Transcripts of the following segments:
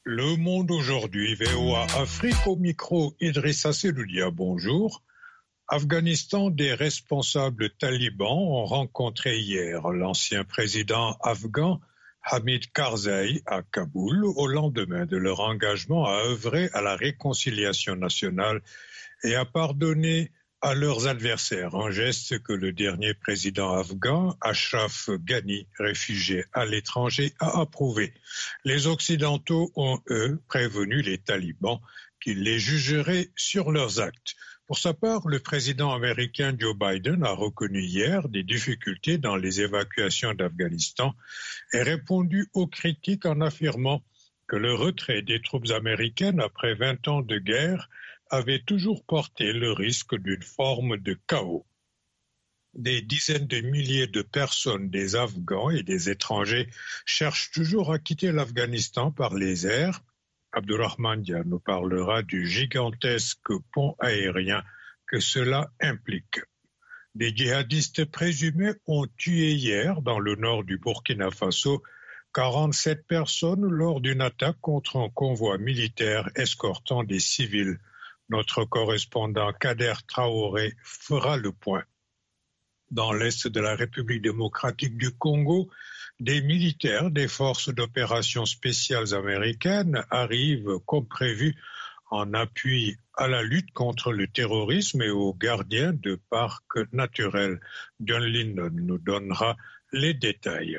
Le Monde aujourd'hui, VOA Afrique au micro, Idrissa Seloudia, bonjour. Afghanistan, des responsables talibans ont rencontré hier l'ancien président afghan Hamid Karzai à Kaboul au lendemain de leur engagement à œuvrer à la réconciliation nationale et à pardonner à leurs adversaires, un geste que le dernier président afghan, Ashraf Ghani, réfugié à l'étranger, a approuvé. Les Occidentaux ont, eux, prévenu les talibans qu'ils les jugeraient sur leurs actes. Pour sa part, le président américain Joe Biden a reconnu hier des difficultés dans les évacuations d'Afghanistan et répondu aux critiques en affirmant que le retrait des troupes américaines après 20 ans de guerre avait toujours porté le risque d'une forme de chaos. Des dizaines de milliers de personnes, des Afghans et des étrangers, cherchent toujours à quitter l'Afghanistan par les airs. Abdurrahman Dia nous parlera du gigantesque pont aérien que cela implique. Des djihadistes présumés ont tué hier, dans le nord du Burkina Faso, 47 personnes lors d'une attaque contre un convoi militaire escortant des civils. Notre correspondant Kader Traoré fera le point. Dans l'est de la République démocratique du Congo, des militaires des forces d'opération spéciales américaines arrivent comme prévu en appui à la lutte contre le terrorisme et aux gardiens de parcs naturels. John Lynn nous donnera les détails.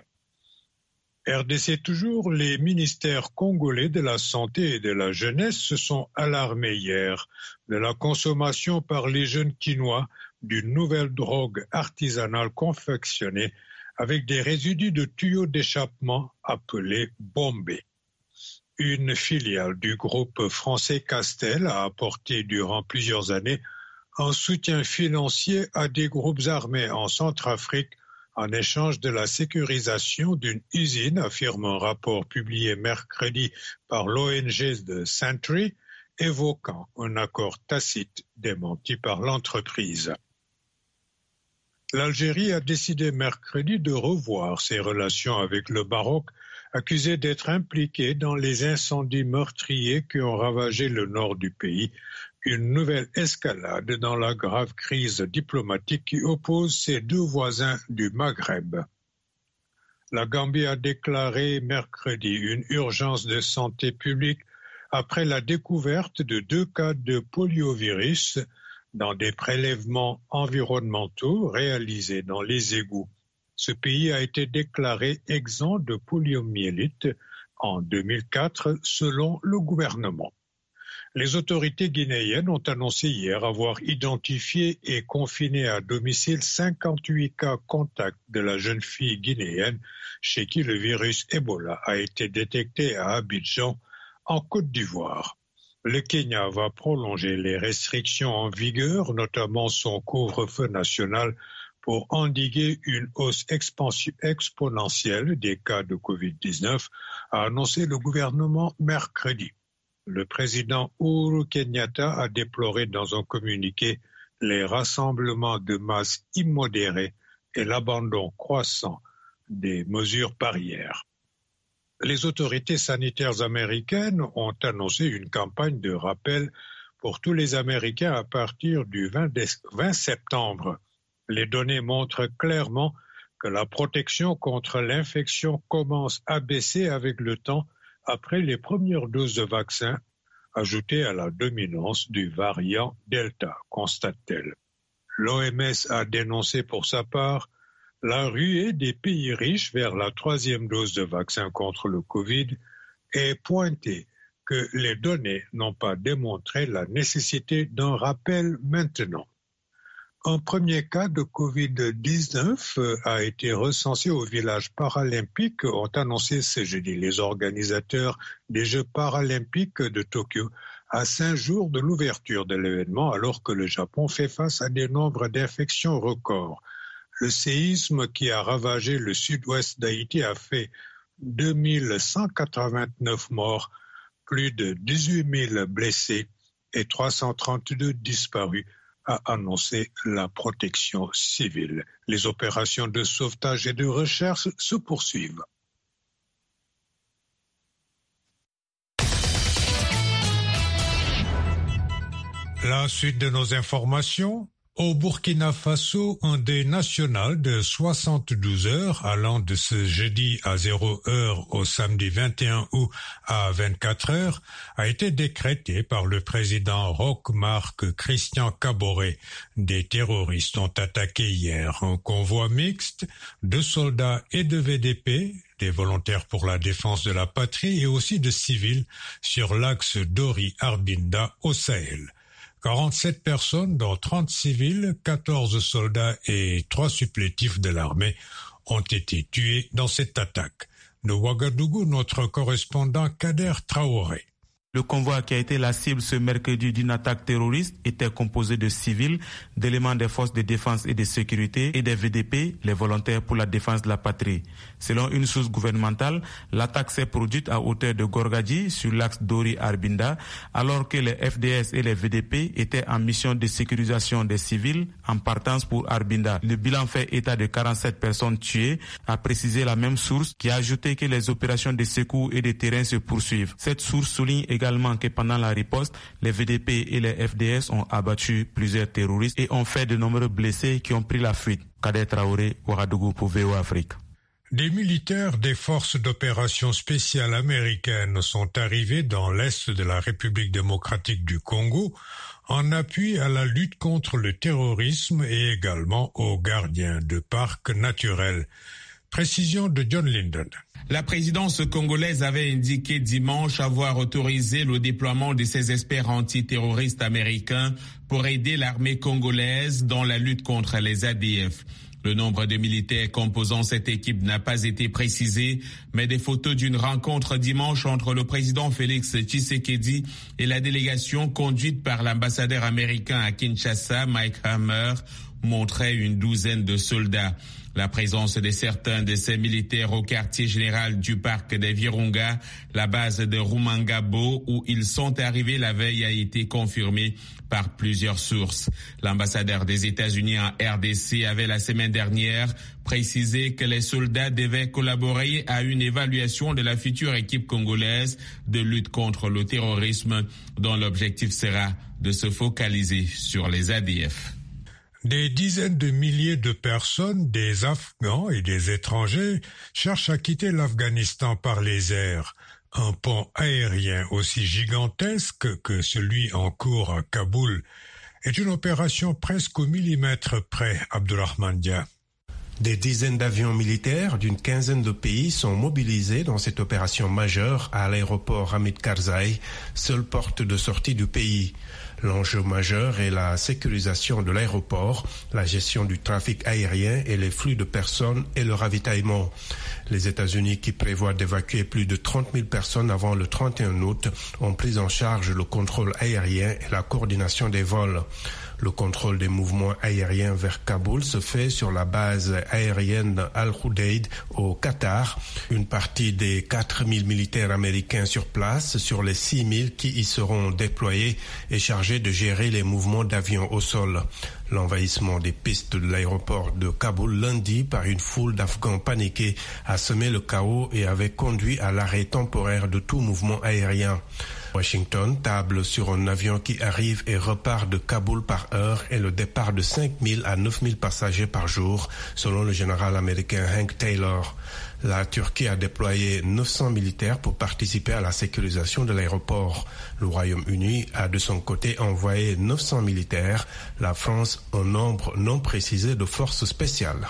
RDC toujours, les ministères congolais de la Santé et de la Jeunesse se sont alarmés hier de la consommation par les jeunes Quinois d'une nouvelle drogue artisanale confectionnée avec des résidus de tuyaux d'échappement appelés bombés. Une filiale du groupe français Castel a apporté durant plusieurs années un soutien financier à des groupes armés en Centrafrique en échange de la sécurisation d'une usine, affirme un rapport publié mercredi par l'ONG de Sentry, évoquant un accord tacite démenti par l'entreprise. L'Algérie a décidé mercredi de revoir ses relations avec le Maroc, accusé d'être impliqué dans les incendies meurtriers qui ont ravagé le nord du pays. Une nouvelle escalade dans la grave crise diplomatique qui oppose ses deux voisins du Maghreb. La Gambie a déclaré mercredi une urgence de santé publique après la découverte de 2 cas de poliovirus dans des prélèvements environnementaux réalisés dans les égouts. Ce pays a été déclaré exempt de poliomyélite en 2004 selon le gouvernement. Les autorités guinéennes ont annoncé hier avoir identifié et confiné à domicile 58 cas contacts de la jeune fille guinéenne chez qui le virus Ebola a été détecté à Abidjan, en Côte d'Ivoire. Le Kenya va prolonger les restrictions en vigueur, notamment son couvre-feu national, pour endiguer une hausse exponentielle des cas de Covid-19, a annoncé le gouvernement mercredi. Le président Uhuru Kenyatta a déploré dans un communiqué les rassemblements de masse immodérés et l'abandon croissant des mesures barrières. Les autorités sanitaires américaines ont annoncé une campagne de rappel pour tous les Américains à partir du 20 septembre. Les données montrent clairement que la protection contre l'infection commence à baisser avec le temps après les premières doses de vaccin, ajoutées à la dominance du variant Delta, constate-t-elle. L'OMS a dénoncé pour sa part la ruée des pays riches vers la 3e dose de vaccin contre le Covid et pointé que les données n'ont pas démontré la nécessité d'un rappel maintenant. Un premier cas de Covid-19 a été recensé au village paralympique, ont annoncé ce jeudi les organisateurs des Jeux paralympiques de Tokyo à 5 jours de l'ouverture de l'événement, alors que le Japon fait face à des nombres d'infections records. Le séisme qui a ravagé le sud-ouest d'Haïti a fait 2189 morts, plus de 18 000 blessés et 332 disparus, a annoncé la protection civile. Les opérations de sauvetage et de recherche se poursuivent. La suite de nos informations. Au Burkina Faso, un deuil national de 72 heures allant de ce jeudi à 0 heure au samedi 21 août à 24 heures a été décrété par le président Roch-Marc Christian Kaboré. Des terroristes ont attaqué hier un convoi mixte de soldats et de VDP, des volontaires pour la défense de la patrie et aussi de civils sur l'axe Dori-Arbinda au Sahel. 47 personnes, dont 30 civils, 14 soldats et 3 supplétifs de l'armée ont été tués dans cette attaque. De Ouagadougou, notre correspondant Kader Traoré. Le convoi qui a été la cible ce mercredi d'une attaque terroriste était composé de civils, d'éléments des forces de défense et de sécurité et des VDP, les volontaires pour la défense de la patrie. Selon une source gouvernementale, l'attaque s'est produite à hauteur de Gorgadji sur l'axe Dori-Arbinda, alors que les FDS et les VDP étaient en mission de sécurisation des civils en partance pour Arbinda. Le bilan fait état de 47 personnes tuées, a précisé la même source qui a ajouté que les opérations de secours et de terrain se poursuivent. Cette source souligne également que pendant la riposte, les VDP et les FDS ont abattu plusieurs terroristes et ont fait de nombreux blessés qui ont pris la fuite. Kader Traoré, Ouagadougou pour VOA Afrique. Des militaires des forces d'opération spéciales américaines sont arrivés dans l'est de la République démocratique du Congo en appui à la lutte contre le terrorisme et également aux gardiens de parcs naturels. Précision de John Linden. La présidence congolaise avait indiqué dimanche avoir autorisé le déploiement de ses experts antiterroristes américains pour aider l'armée congolaise dans la lutte contre les ADF. Le nombre de militaires composant cette équipe n'a pas été précisé, mais des photos d'une rencontre dimanche entre le président Félix Tshisekedi et la délégation conduite par l'ambassadeur américain à Kinshasa, Mike Hammer, montraient une douzaine de soldats. La présence de certains de ces militaires au quartier général du parc des Virunga, la base de Rumangabo, où ils sont arrivés la veille, a été confirmée par plusieurs sources. L'ambassadeur des États-Unis en RDC avait la semaine dernière précisé que les soldats devaient collaborer à une évaluation de la future équipe congolaise de lutte contre le terrorisme, dont l'objectif sera de se focaliser sur les ADF. Des dizaines de milliers de personnes, des Afghans et des étrangers, cherchent à quitter l'Afghanistan par les airs. Un pont aérien aussi gigantesque que celui en cours à Kaboul est une opération presque au millimètre près, Abdulrahman Dia. Des dizaines d'avions militaires d'une quinzaine de pays sont mobilisés dans cette opération majeure à l'aéroport Hamid Karzai, seule porte de sortie du pays. L'enjeu majeur est la sécurisation de l'aéroport, la gestion du trafic aérien et les flux de personnes et le ravitaillement. Les États-Unis, qui prévoient d'évacuer plus de 30 000 personnes avant le 31 août, ont pris en charge le contrôle aérien et la coordination des vols. Le contrôle des mouvements aériens vers Kaboul se fait sur la base aérienne Al-Khudaid au Qatar. Une partie des 4 000 militaires américains sur place, sur les 6 000 qui y seront déployés, est chargé de gérer les mouvements d'avions au sol. L'envahissement des pistes de l'aéroport de Kaboul lundi par une foule d'Afghans paniqués a semé le chaos et avait conduit à l'arrêt temporaire de tout mouvement aérien. Washington table sur un avion qui arrive et repart de Kaboul par heure et le départ de 5 000 à 9 000 passagers par jour, selon le général américain Hank Taylor. La Turquie a déployé 900 militaires pour participer à la sécurisation de l'aéroport. Le Royaume-Uni a de son côté envoyé 900 militaires. La France, un nombre non précisé de forces spéciales.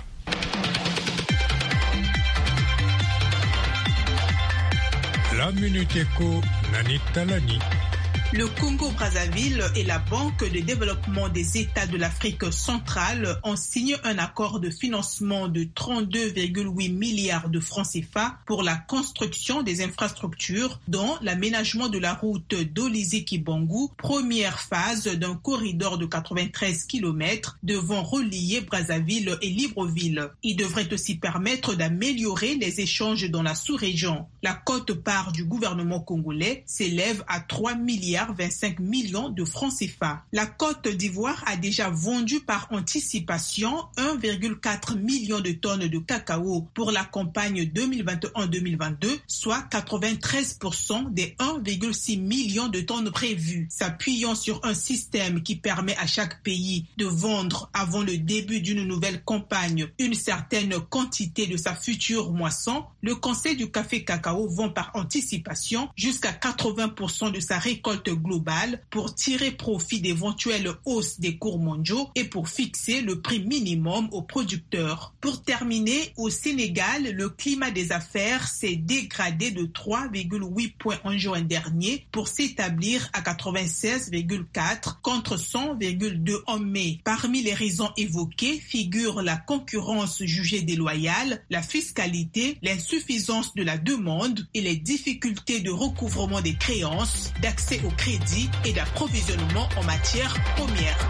La Minute Éco, Nanit Talani. Le Congo-Brazzaville et la Banque de développement des États de l'Afrique centrale ont signé un accord de financement de 32,8 milliards de francs CFA pour la construction des infrastructures, dont l'aménagement de la route d'Olizé-Kibangou, première phase d'un corridor de 93 km devant relier Brazzaville et Libreville. Il devrait aussi permettre d'améliorer les échanges dans la sous-région. La quote-part du gouvernement congolais s'élève à 3 milliards 1,25 milliard de francs CFA. La Côte d'Ivoire a déjà vendu par anticipation 1,4 million de tonnes de cacao pour la campagne 2021-2022, soit 93% des 1,6 million de tonnes prévues. S'appuyant sur un système qui permet à chaque pays de vendre avant le début d'une nouvelle campagne une certaine quantité de sa future moisson, le Conseil du café cacao vend par anticipation jusqu'à 80% de sa récolte globale pour tirer profit d'éventuelles hausses des cours mondiaux et pour fixer le prix minimum aux producteurs. Pour terminer, au Sénégal, le climat des affaires s'est dégradé de 3,8 points en juin dernier pour s'établir à 96,4 contre 100,2 en mai. Parmi les raisons évoquées figurent la concurrence jugée déloyale, la fiscalité, l'insuffisance de la demande et les difficultés de recouvrement des créances, d'accès au crédit et d'approvisionnement en matières premières.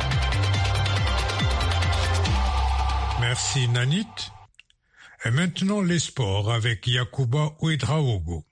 Merci Nanit. Et maintenant les sports avec Yacouba Ouedraogo.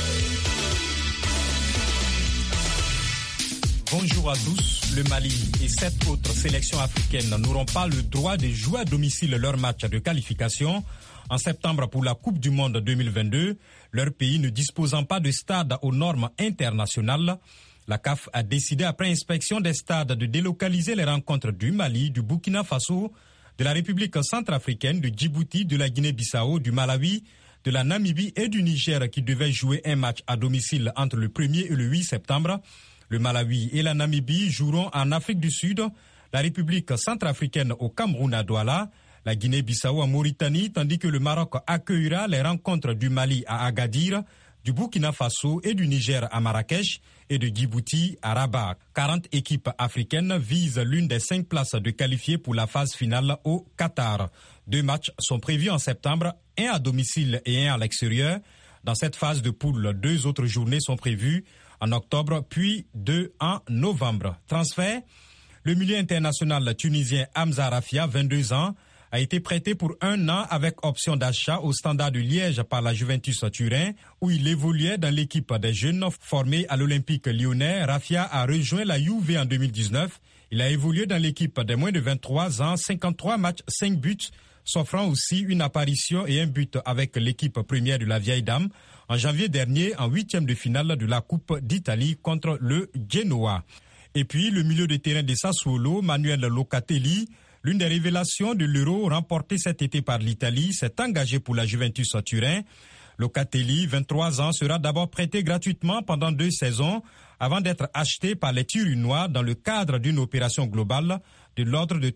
Bonjour à tous. Le Mali et 7 autres sélections africaines n'auront pas le droit de jouer à domicile leur match de qualification en septembre pour la Coupe du Monde 2022, leur pays ne disposant pas de stade aux normes internationales. La CAF a décidé après inspection des stades de délocaliser les rencontres du Mali, du Burkina Faso, de la République centrafricaine, de Djibouti, de la Guinée-Bissau, du Malawi, de la Namibie et du Niger qui devaient jouer un match à domicile entre le 1er et le 8 septembre. Le Malawi et la Namibie joueront en Afrique du Sud, la République centrafricaine au Cameroun à Douala, la Guinée-Bissau en Mauritanie, tandis que le Maroc accueillera les rencontres du Mali à Agadir, du Burkina Faso et du Niger à Marrakech et de Djibouti à Rabat. 40 équipes africaines visent l'une des 5 places de qualifiés pour la phase finale au Qatar. 2 matchs sont prévus en septembre, un à domicile et un à l'extérieur. Dans cette phase de poule, 2 autres journées sont prévues en octobre, puis 2 en novembre. Transfert, le milieu international tunisien Hamza Rafia, 22 ans, a été prêté pour 1 an avec option d'achat au Standard de Liège par la Juventus Turin, où il évoluait dans l'équipe des jeunes formés à l'Olympique lyonnais. Rafia a rejoint la Juve en 2019. Il a évolué dans l'équipe des moins de 23 ans, 53 matchs, 5 buts, s'offrant aussi une apparition et un but avec l'équipe première de la Vieille Dame en janvier dernier en 8e de finale de la Coupe d'Italie contre le Genoa. Et puis le milieu de terrain de Sassuolo, Manuel Locatelli, l'une des révélations de l'Euro remporté cet été par l'Italie, s'est engagé pour la Juventus Turin. Locatelli, 23 ans, sera d'abord prêté gratuitement pendant 2 saisons avant d'être acheté par les Turinois dans le cadre d'une opération globale de l'ordre de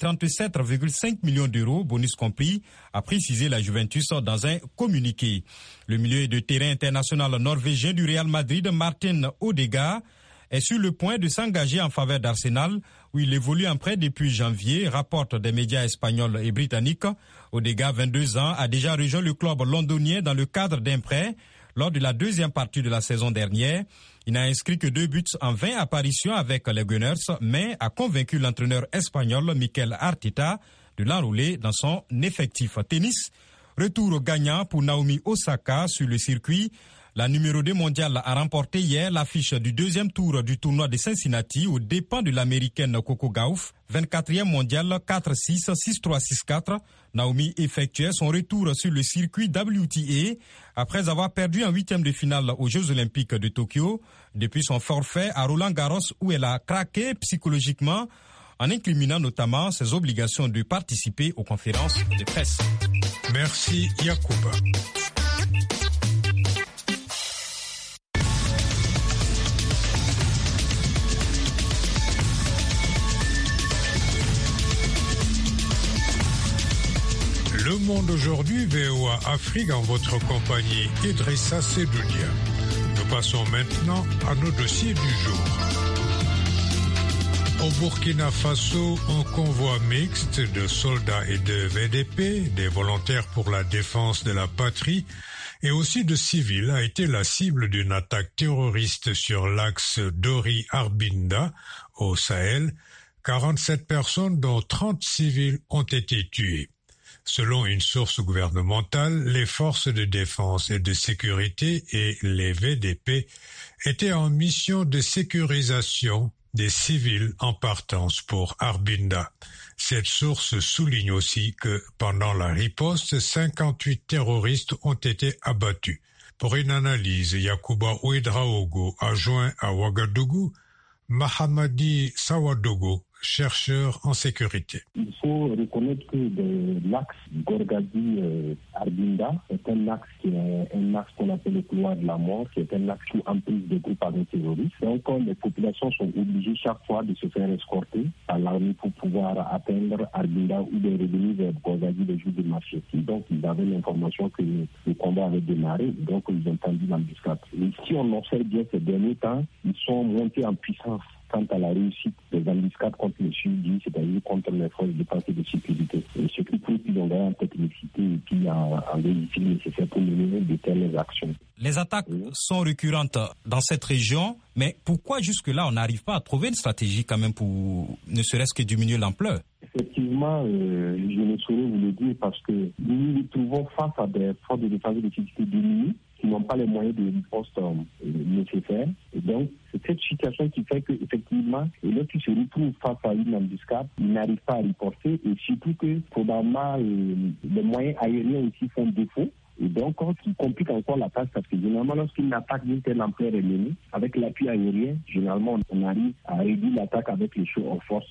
37,5 millions d'euros, bonus compris, a précisé la Juventus dans un communiqué. Le milieu de terrain international norvégien du Real Madrid, Martin Odegaard, est sur le point de s'engager en faveur d'Arsenal, où il évolue en prêt depuis janvier, rapportent des médias espagnols et britanniques. Odegaard, 22 ans, a déjà rejoint le club londonien dans le cadre d'un prêt lors de la 2e partie de la saison dernière. Il n'a inscrit que 2 buts en 20 apparitions avec les Gunners, mais a convaincu l'entraîneur espagnol Mikel Arteta de l'enrôler dans son effectif. Tennis, retour gagnant pour Naomi Osaka sur le circuit. La numéro 2 mondiale a remporté hier l'affiche du 2e tour du tournoi de Cincinnati aux dépens de l'américaine Coco Gauff. 24e mondiale, 4-6, 6-3, 6-4. Naomi effectuait son retour sur le circuit WTA après avoir perdu en 8e de finale aux Jeux Olympiques de Tokyo. Depuis son forfait à Roland-Garros où elle a craqué psychologiquement en incriminant notamment ses obligations de participer aux conférences de presse. Merci Yacouba. Le Monde aujourd'hui, VOA Afrique, en votre compagnie, Idrissa Sedoudia. Nous passons maintenant à nos dossiers du jour. Au Burkina Faso, un convoi mixte de soldats et de VDP, des volontaires pour la défense de la patrie, et aussi de civils, a été la cible d'une attaque terroriste sur l'axe Dori-Arbinda, au Sahel. 47 personnes, dont 30 civils, ont été tuées. Selon une source gouvernementale, les forces de défense et de sécurité et les VDP étaient en mission de sécurisation des civils en partance pour Arbinda. Cette source souligne aussi que pendant la riposte, 58 terroristes ont été abattus. Pour une analyse, Yacouba Ouedraogo, adjoint à Ouagadougou, Mahamadi Sawadogo, chercheur en sécurité. Il faut reconnaître que l'axe Gorgadi-Arbinda est un axe qui est un axe qu'on appelle le couloir de la mort, qui est un axe où emprise des groupes avec terroristes. Donc les populations sont obligées chaque fois de se faire escorter par l'armée pour pouvoir atteindre Arbinda ou de revenir vers Gorgadi le jour du marché. Donc ils avaient l'information que le combat avait démarré, donc ils ont tendu l'embuscade. Et si on observe bien ces derniers temps, ils sont montés en puissance quant à la réussite des embuscades contre le Sud, c'est-à-dire contre les forces de défense et de sécurité. Et ce qui prouve qu'ils ont gagné en technicité et puis en logistique nécessaire pour mener de telles actions. Les attaques sont récurrentes dans cette région, mais pourquoi jusque-là on n'arrive pas à trouver une stratégie quand même pour ne serait-ce que diminuer l'ampleur? Effectivement, je ne saurais vous le dire parce que nous nous trouvons face à des forces de défense et de sécurité démunies qui n'ont pas les moyens de riposte nécessaires. Et donc, c'est cette situation qui fait qu'effectivement, lorsqu'ils se retrouvent face à une embuscade, ils n'arrivent pas à riposter et surtout que, probablement, les moyens aériens aussi font défaut. Et donc, ce qui complique encore la tâche, parce que généralement, lorsqu'une attaque d'une telle ampleur est menée, avec l'appui aérien, généralement, on arrive à réduire l'attaque avec les shows en force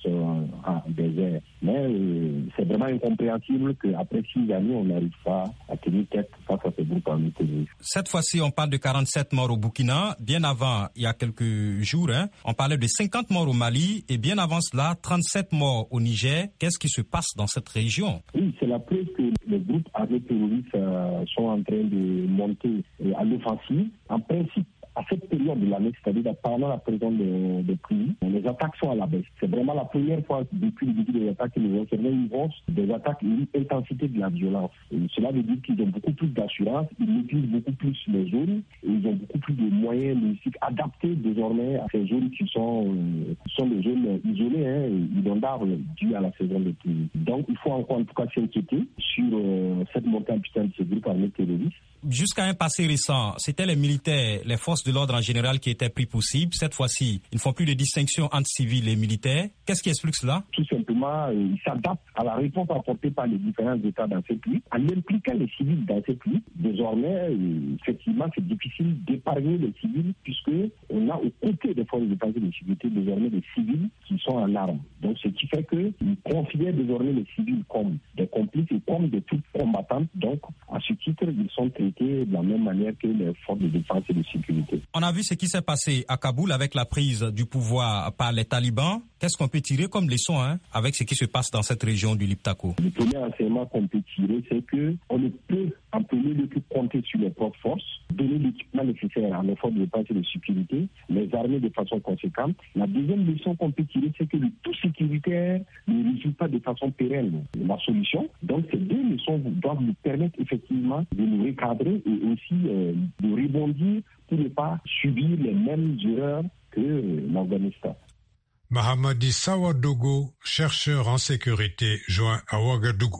des airs. Mais c'est vraiment incompréhensible qu'après 6 années, on n'arrive pas à tenir tête face à ces groupes armés terroristes. Cette fois-ci, on parle de 47 morts au Burkina. Bien avant, il y a quelques jours, on parlait de 50 morts au Mali. Et bien avant cela, 37 morts au Niger. Qu'est-ce qui se passe dans cette région? Oui, c'est la preuve que les groupes armés terroristes sont en train de monter à l'offensive. En principe, à cette période de l'année, c'est-à-dire pendant la présence des pluies, les attaques sont à la baisse. C'est vraiment la première fois depuis le début des attaques que nous observons une hausse des attaques et une intensité de la violence. Et cela veut dire qu'ils ont beaucoup plus d'assurance, ils maîtrisent beaucoup plus les zones et ils ont beaucoup plus de moyens logistiques adaptés désormais à ces zones qui sont des zones isolées, inondables dues à la saison des pluies. Donc il faut encore en tout cas s'inquiéter sur cette montée en puissance de ces groupes armés terroristes. Jusqu'à un passé récent, c'était les militaires, les forces de l'ordre en général qui étaient pris pour cible. Cette fois-ci, ils ne font plus de distinction entre civils et militaires. Qu'est-ce qui explique cela? Tout simplement, ils s'adaptent à la réponse apportée par les différents États dans ces pays. En impliquant les civils dans ces pays, désormais, effectivement, c'est difficile d'épargner les civils puisque on a aux côtés des forces de défense et de sécurité désormais des civils qui sont en armes. Donc, ce qui fait qu'ils considèrent désormais les civils comme des complices et comme des troupes combattantes. Donc, à ce titre, ils sont traités de la même manière que les forces de défense et de sécurité. On a vu ce qui s'est passé à Kaboul avec la prise du pouvoir par les talibans. Qu'est-ce qu'on peut tirer comme leçon avec ce qui se passe dans cette région du Liptako? Le premier enseignement qu'on peut tirer, c'est qu'on ne peut en premier lieu que compter sur les propres forces, donner l'équipement nécessaire à nos forces de défense et de sécurité, les armer de façon conséquente. La deuxième leçon qu'on peut tirer, c'est que le tout sécuritaire ne résout pas de façon pérenne la solution. Donc ces deux leçons doivent nous permettre effectivement de nous recadrer et aussi de rebondir pour ne pas subir les mêmes erreurs que l'Afghanistan. Mahamadi Sawadogo, chercheur en sécurité, joint à Ouagadougou.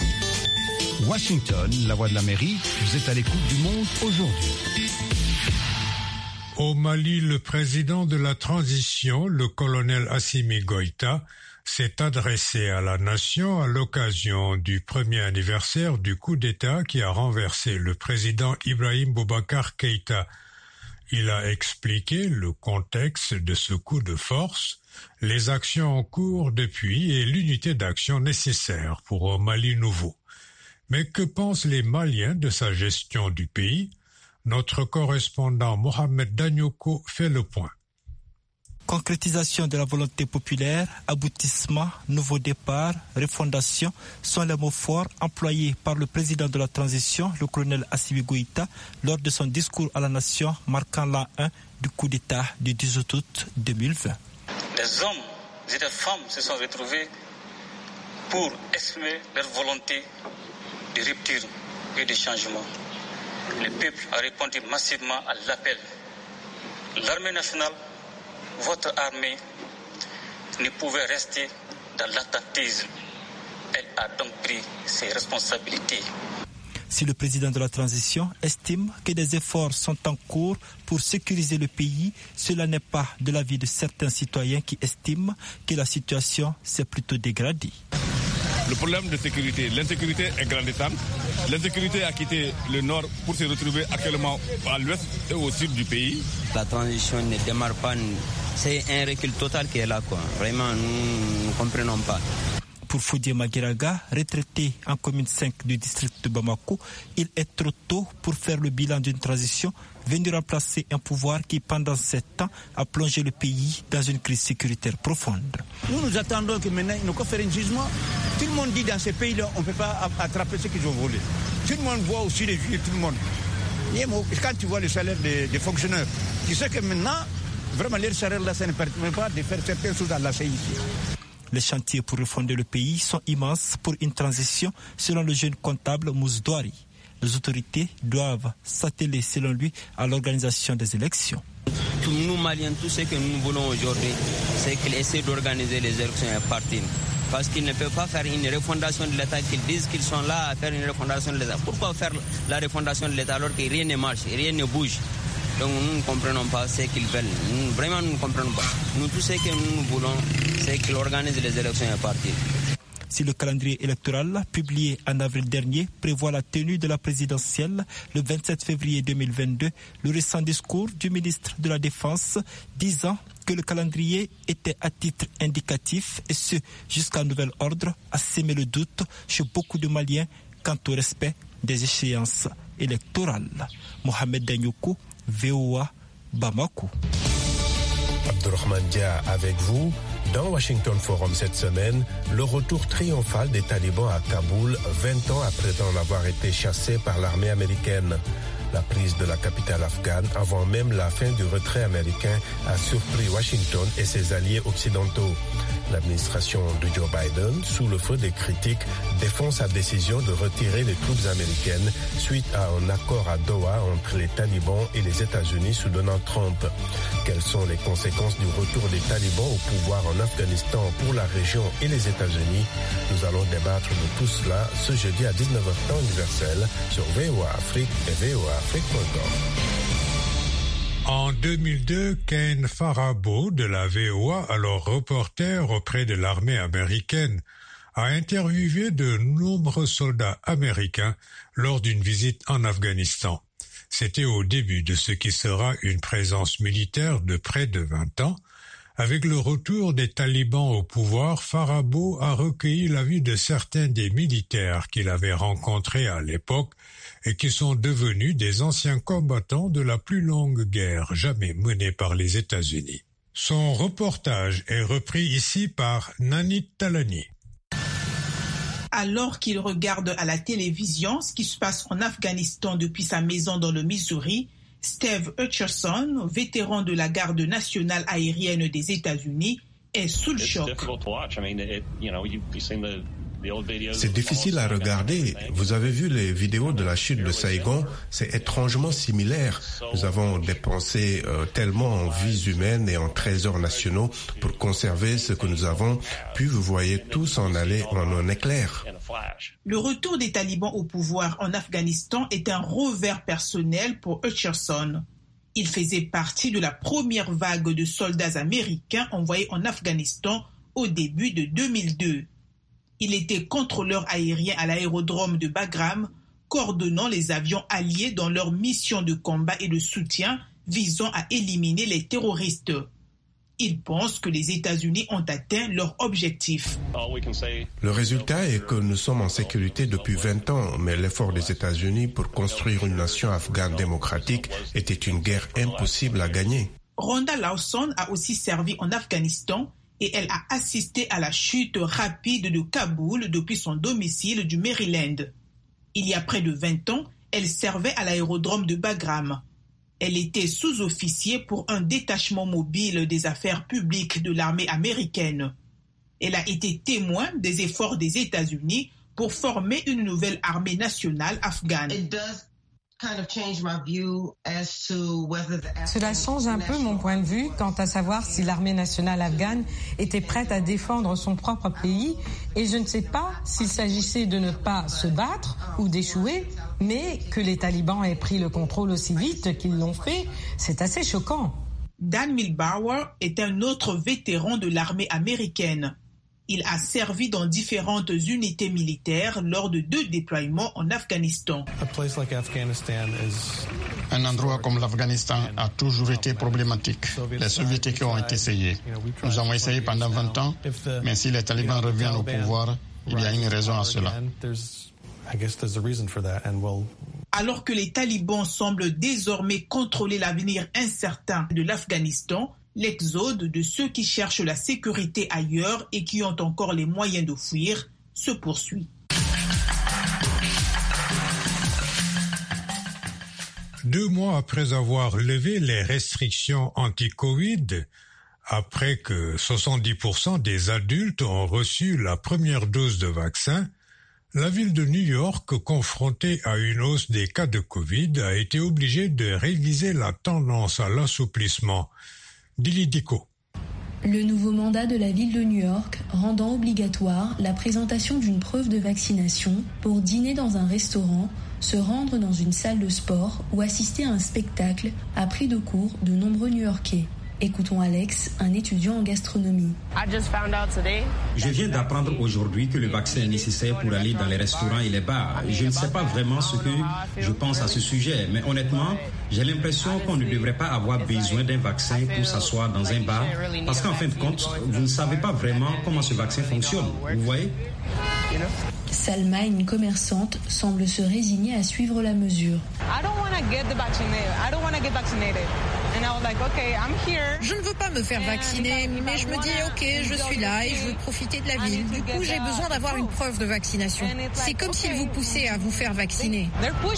Washington, la voix de l'Amérique, vous êtes à l'écoute du monde aujourd'hui. Au Mali, le président de la transition, le colonel Assimi Goïta, s'est adressé à la nation à l'occasion du premier anniversaire du coup d'État qui a renversé le président Ibrahim Boubacar Keïta. Il a expliqué le contexte de ce coup de force, les actions en cours depuis et l'unité d'action nécessaire pour un Mali nouveau. Mais que pensent les Maliens de sa gestion du pays? Notre correspondant Mohamed Danyoko fait le point. Concrétisation de la volonté populaire, aboutissement, nouveau départ, refondation sont les mots forts employés par le président de la transition, le colonel Assimi Goïta, lors de son discours à la nation marquant l'an 1 du coup d'État du 18 août 2020. Des hommes et des femmes se sont retrouvés pour exprimer leur volonté de rupture et de changement. Le peuple a répondu massivement à l'appel. L'armée nationale, votre armée, ne pouvait rester dans l'attentisme. Elle a donc pris ses responsabilités. Si le président de la transition estime que des efforts sont en cours pour sécuriser le pays, cela n'est pas de l'avis de certains citoyens qui estiment que la situation s'est plutôt dégradée. Le problème de sécurité, l'insécurité est grandissante. L'insécurité a quitté le nord pour se retrouver actuellement à l'ouest et au sud du pays. La transition ne démarre pas, c'est un recul total qui est là, quoi. Vraiment, nous ne comprenons pas. Pour Foudié Maguiraga, retraité en commune 5 du district de Bamako, il est trop tôt pour faire le bilan d'une transition venue remplacer un pouvoir qui, pendant 7 ans, a plongé le pays dans une crise sécuritaire profonde. Nous attendons que maintenant, nous fassent un jugement. Tout le monde dit dans ces pays-là, on ne peut pas attraper ce qu'ils ont volé. Tout le monde voit aussi les vieux, tout le monde. Et quand tu vois le salaire des fonctionnaires, tu sais que maintenant, vraiment, leur salaire-là, ça ne permet pas de faire certaines choses à la CIC. Les chantiers pour refonder le pays sont immenses pour une transition, selon le jeune comptable Mousdouari. Les autorités doivent s'atteler, selon lui, à l'organisation des élections. Nous, Maliens, tout ce que nous voulons aujourd'hui, c'est qu'ils essaient d'organiser les élections et partir. Parce qu'ils ne peuvent pas faire une refondation de l'État, qu'ils disent qu'ils sont là à faire une refondation de l'État. Pourquoi faire la refondation de l'État alors que rien ne marche, rien ne bouge? Donc nous ne comprenons pas ce qu'ils veulent. Vraiment, nous ne comprenons pas. Nous, tout ce que nous voulons, c'est qu'ils organisent les élections et partir. Si le calendrier électoral publié en avril dernier prévoit la tenue de la présidentielle le 27 février 2022, le récent discours du ministre de la Défense disant que le calendrier était à titre indicatif et ce jusqu'à nouvel ordre a sémé le doute chez beaucoup de Maliens quant au respect des échéances électorales. Mohamed Danyoko, VOA, Bamako. Abdurrahman Dia avec vous. Dans Washington Forum cette semaine, le retour triomphal des talibans à Kaboul, 20 ans après en avoir été chassés par l'armée américaine. La prise de la capitale afghane, avant même la fin du retrait américain, a surpris Washington et ses alliés occidentaux. L'administration de Joe Biden, sous le feu des critiques, défend sa décision de retirer les troupes américaines suite à un accord à Doha entre les talibans et les États-Unis sous Donald Trump. Quelles sont les conséquences du retour des talibans au pouvoir en Afghanistan pour la région et les États-Unis? Nous allons débattre de tout cela ce jeudi à 19h temps universel sur VOA Afrique et voaafrique.com. En 2002, Ken Farabo de la VOA, alors reporter auprès de l'armée américaine, a interviewé de nombreux soldats américains lors d'une visite en Afghanistan. C'était au début de ce qui sera une présence militaire de près de 20 ans. Avec le retour des talibans au pouvoir, Farabo a recueilli l'avis de certains des militaires qu'il avait rencontrés à l'époque et qui sont devenus des anciens combattants de la plus longue guerre jamais menée par les États-Unis. Son reportage est repris ici par Nanit Talani. Alors qu'il regarde à la télévision ce qui se passe en Afghanistan depuis sa maison dans le Missouri, Steve Hutcherson, vétéran de la garde nationale aérienne des États-Unis, est sous le choc. C'est difficile à regarder. Vous avez vu les vidéos de la chute de Saigon, c'est étrangement similaire. Nous avons dépensé tellement en vies humaines et en trésors nationaux pour conserver ce que nous avons, puis vous voyez tout s'en aller en un éclair. Le retour des talibans au pouvoir en Afghanistan est un revers personnel pour Hutcherson. Il faisait partie de la première vague de soldats américains envoyés en Afghanistan au début de 2002. Il était contrôleur aérien à l'aérodrome de Bagram, coordonnant les avions alliés dans leur mission de combat et de soutien visant à éliminer les terroristes. Il pense que les États-Unis ont atteint leur objectif. Le résultat est que nous sommes en sécurité depuis 20 ans, mais l'effort des États-Unis pour construire une nation afghane démocratique était une guerre impossible à gagner. Rhonda Lawson a aussi servi en Afghanistan et elle a assisté à la chute rapide de Kaboul depuis son domicile du Maryland. Il y a près de 20 ans, elle servait à l'aérodrome de Bagram. Elle était sous-officier pour un détachement mobile des affaires publiques de l'armée américaine. Elle a été témoin des efforts des États-Unis pour former une nouvelle armée nationale afghane. Cela change un peu mon point de vue quant à savoir si l'armée nationale afghane était prête à défendre son propre pays, et je ne sais pas s'il s'agissait de ne pas se battre ou d'échouer, mais que les talibans aient pris le contrôle aussi vite qu'ils l'ont fait, c'est assez choquant. Dan Milbauer est un autre vétéran de l'armée américaine. Il a servi dans différentes unités militaires lors de 2 déploiements en Afghanistan. Un endroit comme l'Afghanistan a toujours été problématique. Les soviétiques ont essayé. Nous avons essayé pendant 20 ans, mais si les talibans reviennent au pouvoir, il y a une raison à cela. Alors que les talibans semblent désormais contrôler l'avenir incertain de l'Afghanistan, l'exode de ceux qui cherchent la sécurité ailleurs et qui ont encore les moyens de fuir se poursuit. Deux mois après avoir levé les restrictions anti-Covid, après que 70% des adultes ont reçu la première dose de vaccin, la ville de New York, confrontée à une hausse des cas de Covid, a été obligée de réviser la tendance à l'assouplissement. Dili Diko. Le nouveau mandat de la ville de New York rendant obligatoire la présentation d'une preuve de vaccination pour dîner dans un restaurant, se rendre dans une salle de sport ou assister à un spectacle a pris de court de nombreux New-Yorkais. Écoutons Alex, un étudiant en gastronomie. Je viens d'apprendre aujourd'hui que le vaccin est nécessaire pour aller dans les restaurants et les bars. Je ne sais pas vraiment ce que je pense à ce sujet, mais honnêtement, j'ai l'impression qu'on ne devrait pas avoir besoin d'un vaccin pour s'asseoir dans un bar, parce qu'en fin de compte, vous ne savez pas vraiment comment ce vaccin fonctionne, vous voyez ? Salma, une commerçante, semble se résigner à suivre la mesure. Je ne veux pas me faire vacciner, mais je me dis ok, je suis là et je veux profiter de la ville. Du coup, j'ai besoin d'avoir une preuve de vaccination. C'est comme s'ils vous poussaient à vous faire vacciner.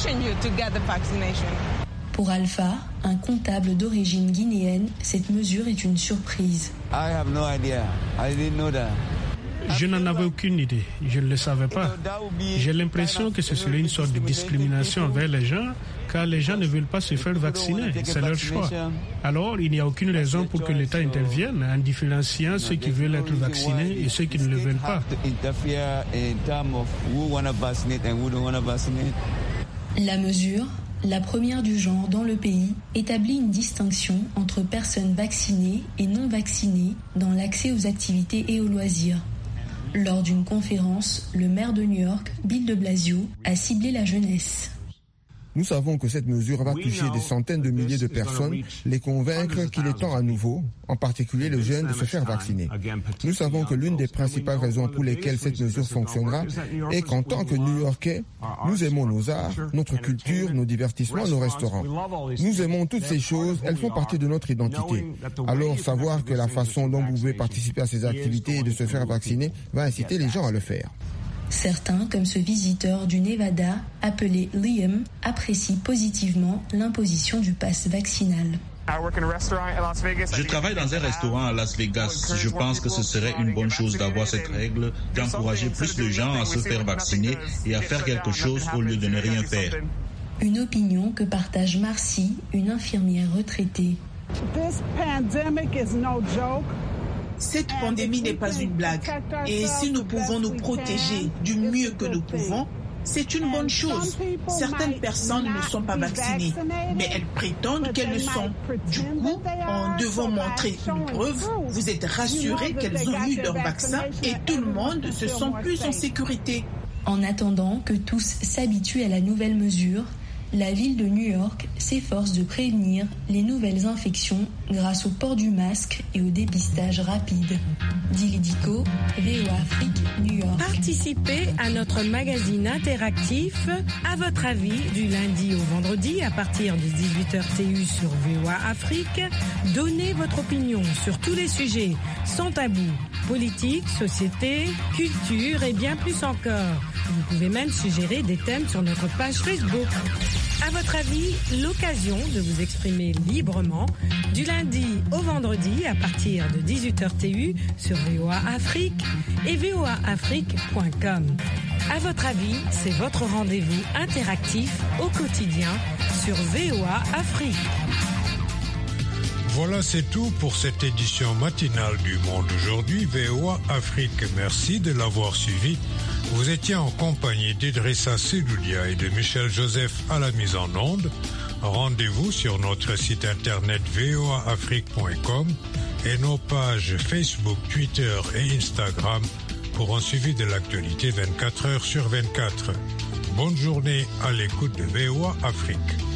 Pour Alpha, un comptable d'origine guinéenne, cette mesure est une surprise. Je n'en avais aucune idée, je ne le savais pas. J'ai l'impression que ce serait une sorte de discrimination envers les gens, car les gens ne veulent pas se faire vacciner, c'est leur choix. Alors, il n'y a aucune raison pour que l'État intervienne en différenciant ceux qui veulent être vaccinés et ceux qui ne le veulent pas. La mesure, la première du genre dans le pays, établit une distinction entre personnes vaccinées et non vaccinées dans l'accès aux activités et aux loisirs. Lors d'une conférence, le maire de New York, Bill de Blasio, a ciblé la jeunesse. Nous savons que cette mesure va toucher des centaines de milliers de personnes, les convaincre qu'il est temps à nouveau, en particulier les jeunes, de se faire vacciner. Nous savons que l'une des principales raisons pour lesquelles cette mesure fonctionnera est qu'en tant que New-Yorkais, nous aimons nos arts, notre culture, nos divertissements, nos restaurants. Nous aimons toutes ces choses, elles font partie de notre identité. Alors savoir que la façon dont vous pouvez participer à ces activités et de se faire vacciner va inciter les gens à le faire. Certains, comme ce visiteur du Nevada, appelé Liam, apprécient positivement l'imposition du pass vaccinal. Je travaille dans un restaurant à Las Vegas. Je pense que ce serait une bonne chose d'avoir cette règle, d'encourager plus de gens à se faire vacciner et à faire quelque chose au lieu de ne rien faire. Une opinion que partage Marcy, une infirmière retraitée. Cette pandémie n'est pas une blague. Et si nous pouvons nous protéger du mieux que nous pouvons, c'est une bonne chose. Certaines personnes ne sont pas vaccinées, mais elles prétendent qu'elles le sont. Du coup, en devant montrer une preuve, vous êtes rassurés qu'elles ont eu leur vaccin et tout le monde se sent plus en sécurité. En attendant que tous s'habituent à la nouvelle mesure, la ville de New York s'efforce de prévenir les nouvelles infections grâce au port du masque et au dépistage rapide. Dili Diko, VOA Afrique, New York. Participez à notre magazine interactif À votre avis du lundi au vendredi à partir de 18h TU sur VOA Afrique. Donnez votre opinion sur tous les sujets sans tabou. Politique, société, culture et bien plus encore. Vous pouvez même suggérer des thèmes sur notre page Facebook. À votre avis, l'occasion de vous exprimer librement du lundi au vendredi à partir de 18h TU sur VOA Afrique et voaafrique.com. À votre avis, c'est votre rendez-vous interactif au quotidien sur VOA Afrique. Voilà, c'est tout pour cette édition matinale du Monde aujourd'hui, VOA Afrique. Merci de l'avoir suivi. Vous étiez en compagnie d'Idrissa Seloudia et de Michel Joseph à la mise en onde. Rendez-vous sur notre site internet voaafrique.com et nos pages Facebook, Twitter et Instagram pour un suivi de l'actualité 24 heures sur 24. Bonne journée à l'écoute de VOA Afrique.